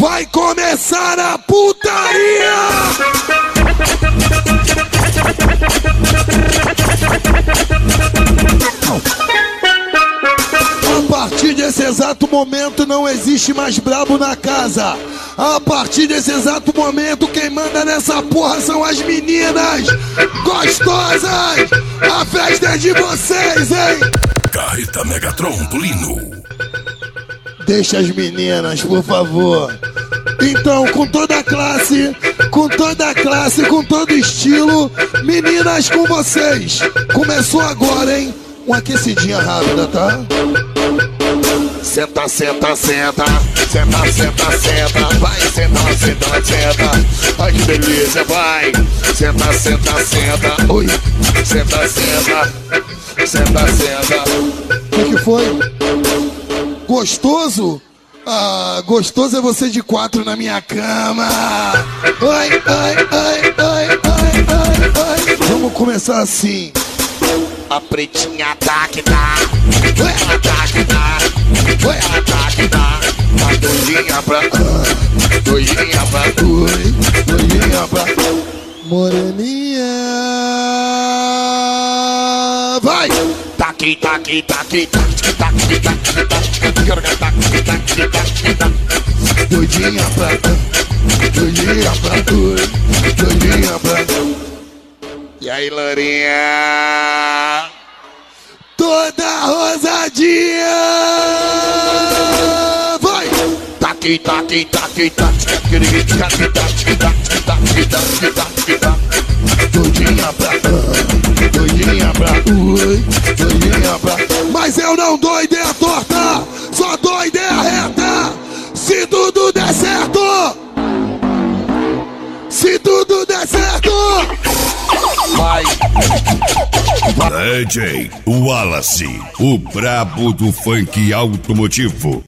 Vai começar a putaria! A partir desse exato momento não existe mais brabo na casa. A partir desse exato momento quem manda nessa porra são as meninas gostosas. A festa é de vocês, hein? Carreta Megatron do Lino. Deixa as meninas, por favor. Então, com toda a classe, com todo estilo, meninas com vocês. Começou agora, hein? Uma aquecidinha rápida, tá? Senta, senta, senta. Senta, senta, senta. Vai, senta, senta, senta. Ai, que delícia, vai. Senta, senta, senta. Oi. Senta, senta. Senta, senta. O que foi? Gostoso? Ah, gostoso é você de 4 na minha cama. Ai, ai, ai, ai, ai, ai, ai. Vamos começar assim. A pretinha tá que tá. Ela tá que tá. Ela tá que tá. Tá doidinha pra... doidinha pra... doidinha pra... moreninha. Vai! Taqui, taqui, taqui, taqui, taqui, taqui, taqui. Doidinha pra... doidinha pra... doidinha pra... E aí, Lourinha? Toda rosadinha! Vai! Taqui, taqui, taqui, taqui, taqui, taqui, taqui, taqui, taqui, taqui. Doidinha pra... doidinha pra... doidinha pra... Mas eu não dou ideia torta, só dou ideia reta. Se tudo der certo, se tudo der certo, vai. DJ Wallace, o brabo do funk automotivo.